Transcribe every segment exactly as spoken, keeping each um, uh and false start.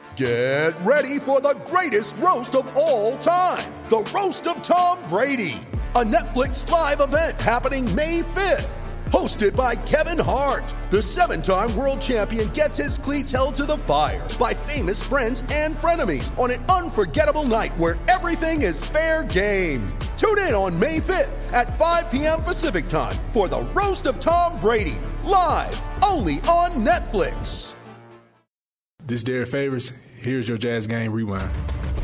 Get ready for the greatest roast of all time, the Roast of Tom Brady, a Netflix live event happening May fifth. Hosted by Kevin Hart, the seven-time world champion gets his cleats held to the fire by famous friends and frenemies on an unforgettable night where everything is fair game. Tune in on May fifth at five p.m. Pacific time for the Roast of Tom Brady, live only on Netflix. This is Derek Favors. Here's your Jazz Game Rewind.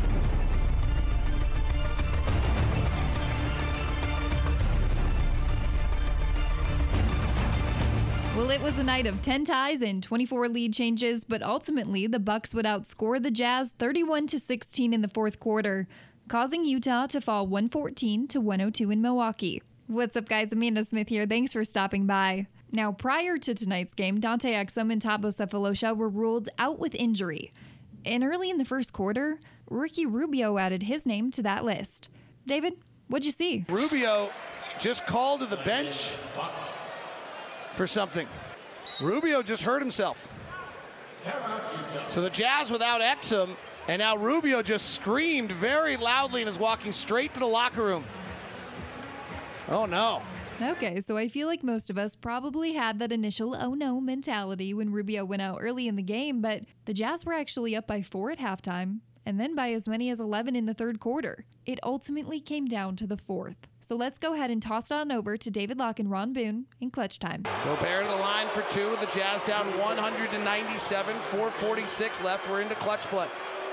Well, it was a night of ten ties and twenty-four lead changes, but ultimately the Bucks would outscore the Jazz thirty-one to sixteen in the fourth quarter, causing Utah to fall one fourteen to one oh two in Milwaukee. What's up, guys? Amanda Smith here. Thanks for stopping by. Now, prior to tonight's game, Dante Exum and Thabo Sefolosha were ruled out with injury. And early in the first quarter, Ricky Rubio added his name to that list. David, what'd you see? Rubio just called to the bench for something. Rubio just hurt himself. So the Jazz without Exum, and now Rubio just screamed very loudly and is walking straight to the locker room. Oh, no. Okay, so I feel like most of us probably had that initial oh no mentality when Rubio went out early in the game, but the Jazz were actually up by four at halftime, and then by as many as eleven in the third quarter. It ultimately came down to the fourth. So let's go ahead and toss it on over to David Locke and Ron Boone in clutch time. Gobert to the line for two with the Jazz down one hundred ninety-seven, four forty-six left. We're into clutch play.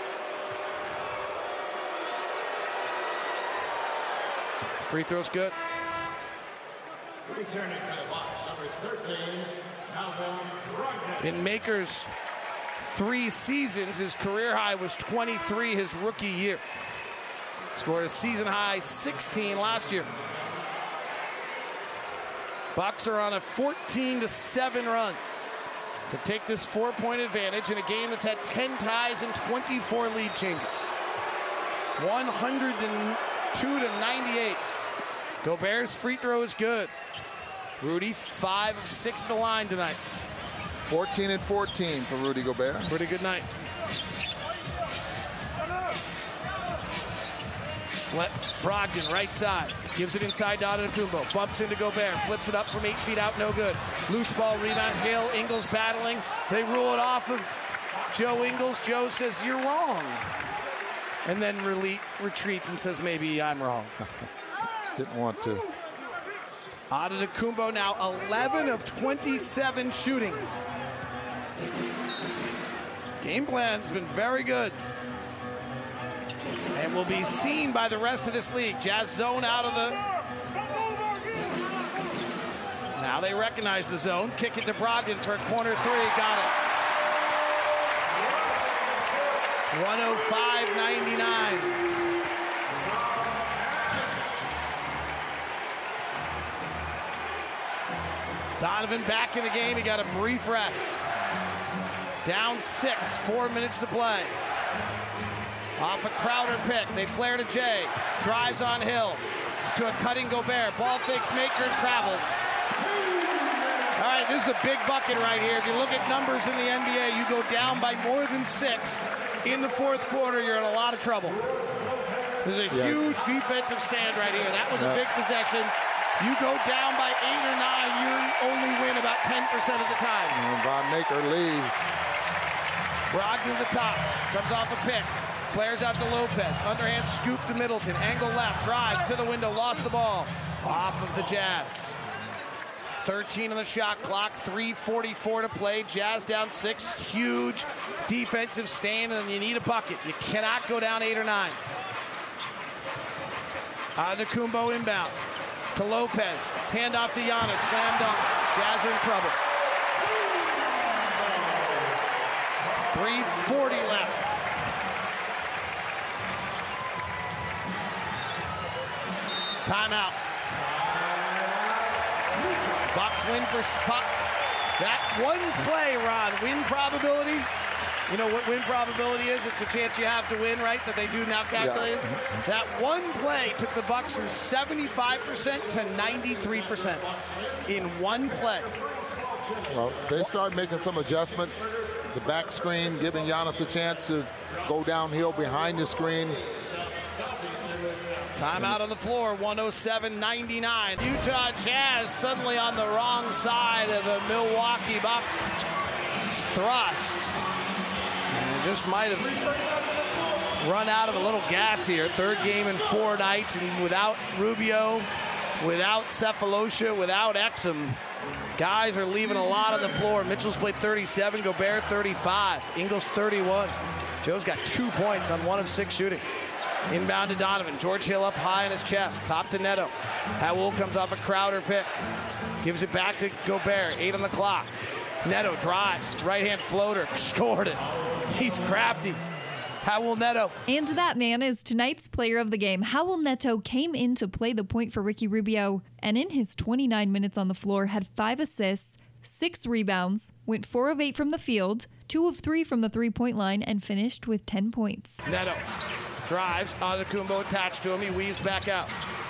Free throw's good. Returning to the box, number thirteen, Malcolm Brogdon. In Maker's three seasons, his career high was twenty-three his rookie year. Scored a season high sixteen last year. Bucks are on a fourteen to seven run to take this four-point advantage in a game that's had ten ties and twenty-four lead changes. one hundred two to ninety-eight. Gobert's free throw is good. Rudy, five of six at the line tonight. fourteen and fourteen for Rudy Gobert. Pretty good night. Let Brogdon, right side, gives it inside to Antetokounmpo, bumps into Gobert, flips it up from eight feet out, no good. Loose ball rebound, Hale, Ingles battling. They rule it off of Joe Ingles. Joe says, you're wrong. And then re- retreats and says, maybe I'm wrong. Didn't want to. Antetokounmpo now eleven of twenty-seven shooting. Game plan's been very good. And will be seen by the rest of this league. Jazz zone out of the... Now they recognize the zone. Kick it to Brogdon for a corner three. Got it. one oh five ninety-nine. Donovan back in the game. He got a brief rest. Down six, four minutes to play. Off a Crowder pick. They flare to Jay. Drives on Hill. To a cutting Gobert. Ball fakes Maker, travels. All right, this is a big bucket right here. If you look at numbers in the N B A, you go down by more than six in the fourth quarter, you're in a lot of trouble. There's a yeah. huge defensive stand right here. That was yeah. a big possession. You go down by eight or nine, you only win about ten percent of the time. And Von Maker leaves. Brogdon to the top, comes off a pick, flares out to Lopez, underhand scoop to Middleton, angle left, drives to the window, lost the ball, off of the Jazz. thirteen on the shot clock, three forty-four to play, Jazz down six, huge defensive stand, and you need a bucket. You cannot go down eight or nine. Antetokounmpo inbound. To Lopez, hand off to Giannis, slam dunk. Jazz are in trouble. three forty left. Timeout. Bucks win for spot. That one play, Ron, win probability. You know what win probability is? It's a chance you have to win, right? That they do now calculate. Yeah. That one play took the Bucks from seventy-five percent to ninety-three percent in one play. Well, they started making some adjustments the back screen, giving Giannis a chance to go downhill behind the screen. Timeout on the floor, one oh seven ninety-nine. Utah Jazz suddenly on the wrong side of the Milwaukee Bucks thrust. And just might have run out of a little gas here. Third game in four nights, and without Rubio, without Cephalosha, without Exum, guys are leaving a lot on the floor. Mitchell's played thirty-seven, Gobert thirty-five, Ingles thirty-one. Joe's got two points on one of six shooting. Inbound to Donovan. George Hill up high in his chest. Top to Neto. Pat Wool comes off a Crowder pick. Gives it back to Gobert. Eight on the clock. Neto drives. Right-hand floater. Scored it. He's crafty. Howell Neto. And that man is tonight's player of the game. Howell Neto came in to play the point for Ricky Rubio, and in his twenty-nine minutes on the floor had five assists, six rebounds, went four of eight from the field, two of three from the three-point line, and finished with ten points. Neto drives. Antetokounmpo attached to him. He weaves back out.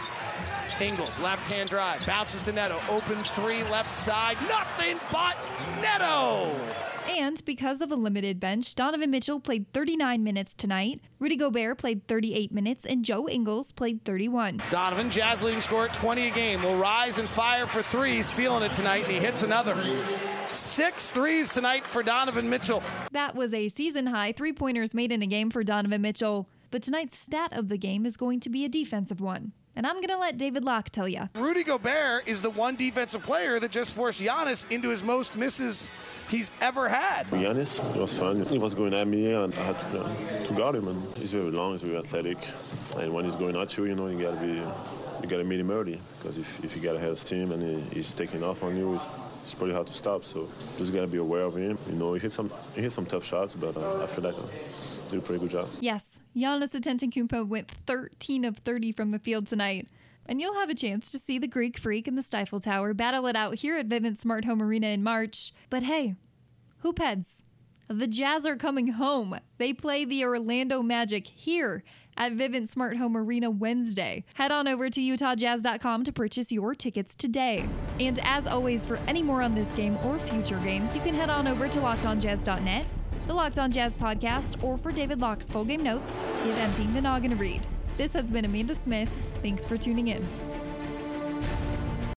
Ingles, left-hand drive. Bounces to Neto. Open three, left side. Nothing but Neto! And because of a limited bench, Donovan Mitchell played thirty-nine minutes tonight, Rudy Gobert played thirty-eight minutes, and Joe Ingles played thirty-one. Donovan, Jazz leading scorer at twenty a game, will rise and fire for threes, feeling it tonight, and he hits another. Six threes tonight for Donovan Mitchell. That was a season-high three-pointers made in a game for Donovan Mitchell. But tonight's stat of the game is going to be a defensive one. And I'm going to let David Locke tell you. Rudy Gobert is the one defensive player that just forced Giannis into his most misses he's ever had. Giannis, it was fun. He was going at me, and I had to, uh, to guard him. And he's very long, he's very athletic. And when he's going at you, you know, you got to be, you got to meet him early. Because if, if you got ahead of steam and he, he's taking off on you, it's, it's pretty hard to stop. So just got to be aware of him. You know, he hit some, he hit some tough shots, but uh, I feel like. Uh, Did a pretty good job. Yes, Giannis Antetokounmpo went thirteen of thirty from the field tonight. And you'll have a chance to see the Greek Freak and the Stifle Tower battle it out here at Vivint Smart Home Arena in March. But hey, hoopheads, the Jazz are coming home. They play the Orlando Magic here at Vivint Smart Home Arena Wednesday. Head on over to Utah Jazz dot com to purchase your tickets today. And as always, for any more on this game or future games, you can head on over to Locked On Jazz dot net, the Locked On Jazz podcast, or for David Locke's full game notes, give Emptying the Noggin a read. This has been Amanda Smith. Thanks for tuning in.